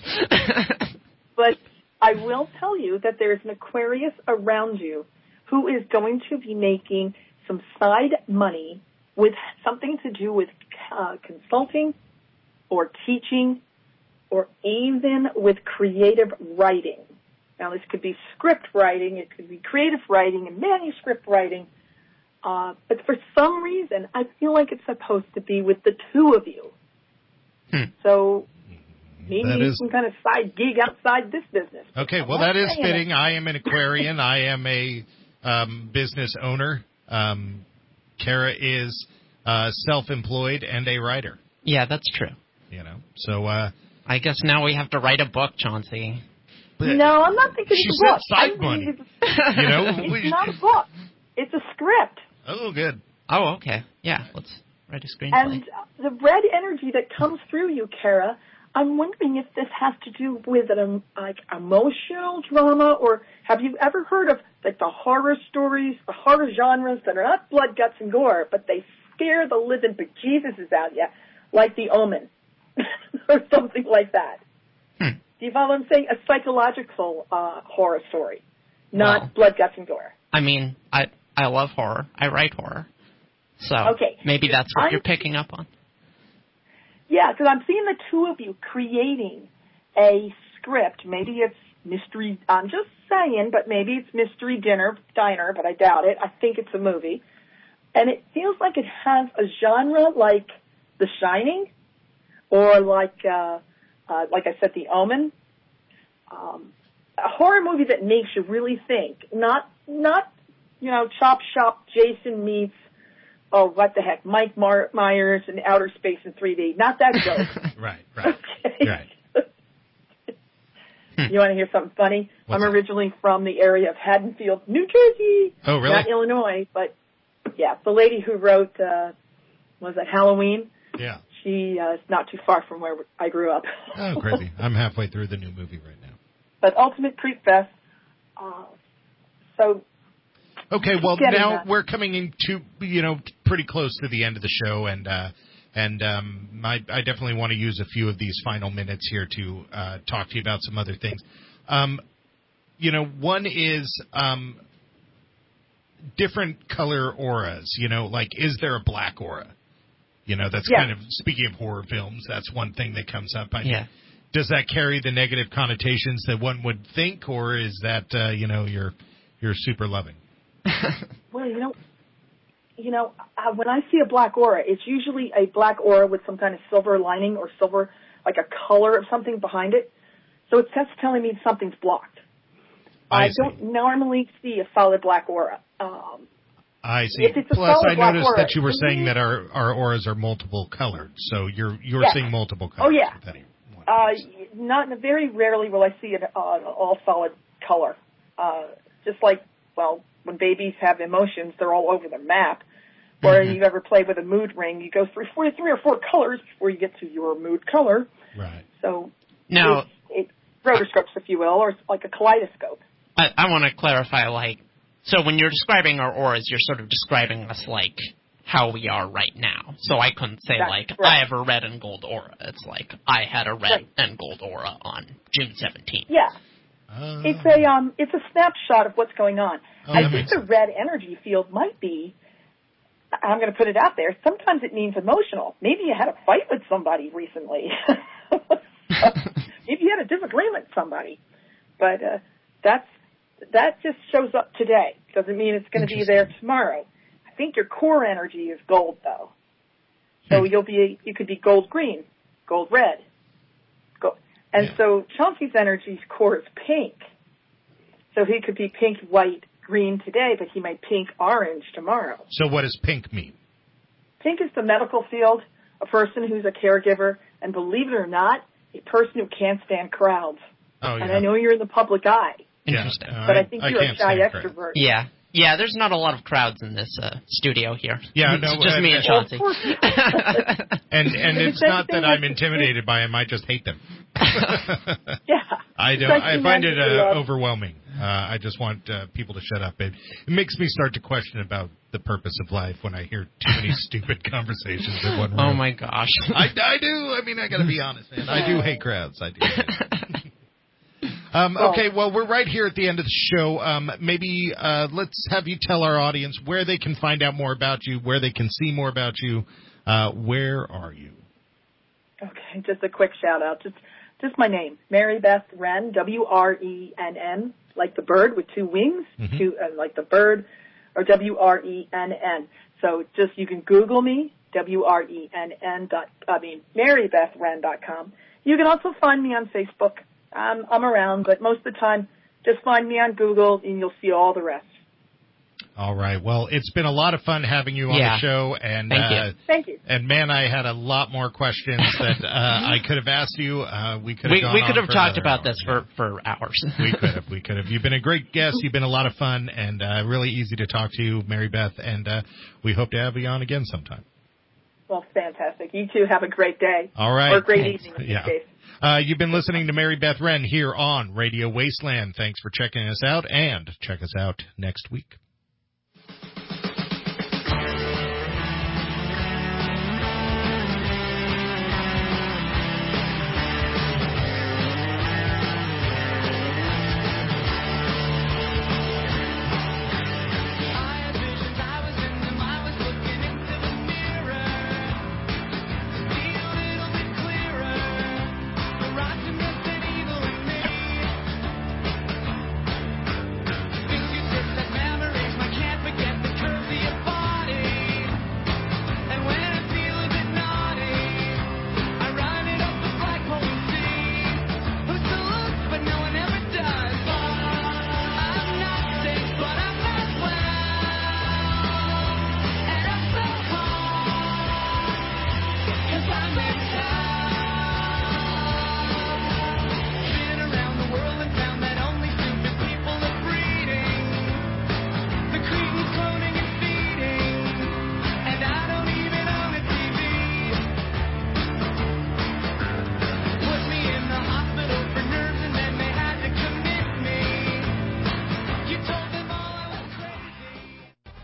But I will tell you that there is an Aquarius around you who is going to be making some side money with something to do with uh, consulting or teaching or even with creative writing. Now, this could be script writing, it could be creative writing and manuscript writing, uh, but for some reason, I feel like it's supposed to be with the two of you. Hmm. So maybe that you is... some kind of side gig outside this business. Okay, I'm well, not that is saying fitting. it. I am an Aquarian. I am a um, business owner. Um, Kara is uh, self-employed and a writer. Yeah, that's true. You know, so... Uh, I guess now we have to write a book, Chauncey. No, I'm not thinking she it's a book. said side money. You know, it's we, not a book. It's a script. Oh, good. Oh, okay. Yeah, let's write a screenplay. And the red energy that comes through you, Kara, I'm wondering if this has to do with an um, like emotional drama, or have you ever heard of like the horror stories, the horror genres that are not blood, guts, and gore, but they scare the living bejesuses out of you, like The Omen or something like that? Hmm. Do you follow what I'm saying? A psychological uh, horror story, not well, blood, guts, and gore. I mean, I I love horror. I write horror. So okay. maybe that's what I'm, you're picking up on. Yeah, because I'm seeing the two of you creating a script. Maybe it's mystery. I'm just saying, but maybe it's mystery dinner diner, but I doubt it. I think it's a movie, and it feels like it has a genre like The Shining, or like. Uh, Uh, like I said, The Omen, um, a horror movie that makes you really think. Not, not, you know, Chop Shop Jason meets, oh, what the heck, Mike Mar- Myers in outer space in three D. Not that joke. right, right, okay. right. You want to hear something funny? What's I'm that? originally from the area of Haddonfield, New Jersey. Oh, really? Not Illinois, but yeah, the lady who wrote, uh, was it Halloween? Yeah. She uh, is not too far from where I grew up. Oh, crazy. I'm halfway through the new movie right now. But Ultimate Creep Fest, uh, so... Okay, well, Getting now that. we're coming into, you know, pretty close to the end of the show, and uh, And um, my, I definitely want to use a few of these final minutes here to uh, talk to you about some other things. Um, you know, one is um, different color auras. You know, like, is there a black aura? You know, that's yeah. kind of, speaking of horror films, that's one thing that comes up. I mean, yeah. Does that carry the negative connotations that one would think, or is that, uh, you know, you're you're super loving? Well, you know, you know, uh, when I see a black aura, it's usually a black aura with some kind of silver lining or silver, like a color of something behind it. So it's that's telling me something's blocked. I, I don't normally see a solid black aura. Um, I see. If it's a Plus, I black noticed aura, that you were saying that our, our auras are multiple colored, so you're you're yes. seeing multiple Oh, colors. yeah. With any one. Uh, not very rarely will I see an uh, all solid color. Uh, just like, well, when babies have emotions, they're all over the map. Or mm-hmm. you ever play with a mood ring, you go through three, three or four colors before you get to your mood color. Right. So now, it's, it's rotoscopes, if you will, or it's like a kaleidoscope. I, I want to clarify, like, so when you're describing our auras, you're sort of describing us like how we are right now. So I couldn't say, That's like, right. I have a red and gold aura. It's like, I had a red right. and gold aura on June seventeenth. Yeah. Uh, it's a um, it's a snapshot of what's going on. Oh, I think the red energy field might be, I'm going to put it out there, sometimes it means emotional. Maybe you had a fight with somebody recently. Maybe you had a disagreement with somebody. But uh, that's that just shows up today. Doesn't mean it's going to be there tomorrow. I think your core energy is gold, though. So you'll be you could be gold green, gold red, gold. And yeah. so Chauncey's energy's core is pink. So he could be pink, white, green today, but he might pink orange tomorrow. So what does pink mean? Pink is the medical field, a person who's a caregiver, and believe it or not, a person who can't stand crowds. Oh, yeah. And I know you're in the public eye. Interesting. Yeah, uh, but I think I, you're I a shy extrovert. Yeah. Yeah, there's not a lot of crowds in this uh, studio here. Yeah, it's no, just uh, me and Chauncey. Well, and and it's not that I'm intimidated by them. I just hate them. yeah. I don't. I find it uh, overwhelming. Uh, I just want uh, people to shut up. It, it makes me start to question about the purpose of life when I hear too many stupid conversations in one room. Oh my gosh. I, I do. I mean, I got to be honest, man. I do hate crowds. I do. Um, okay, well, we're right here at the end of the show. Um, maybe uh, let's have you tell our audience where they can find out more about you, where they can see more about you. Uh, where are you? Okay, just a quick shout-out. Just just my name, Mary Beth Wrenn, W R E N N, like the bird with two wings, mm-hmm. two, uh, like the bird, or W R E N N. So just you can Google me, W R E N N dot, I mean, Mary Beth Wrenn dot com. You can also find me on Facebook. Um, I'm around, but most of the time, just find me on Google, and you'll see all the rest. All right. Well, it's been a lot of fun having you on yeah. the show. And, Thank uh, you. Thank you. And, man, I had a lot more questions that uh, I could have asked you. Uh, we could have we, gone we could on have for talked about hour. this for, for hours. we could have. We could have. You've been a great guest. You've been a lot of fun and uh, really easy to talk to you, Mary Beth. And uh, we hope to have you on again sometime. Well, fantastic. You two have a great day. All right. Or a great Thanks. evening in yeah. this case. Uh, you've been listening to Mary Beth Wrenn here on Radio Wasteland. Thanks for checking us out, and check us out next week. Memory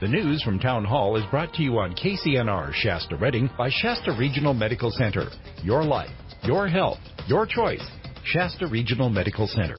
The news from Town Hall is brought to you on K C N R Shasta Redding by Shasta Regional Medical Center. Your life, your health, your choice. Shasta Regional Medical Center.